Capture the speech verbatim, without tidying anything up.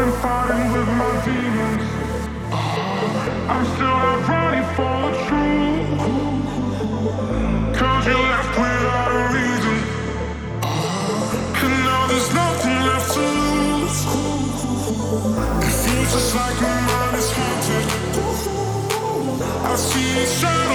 I'm fighting with my demons. I'm still out running for the truth. Cause you left without a reason. And now there's nothing left to lose. It feels just like my mind is haunted. I see it shining.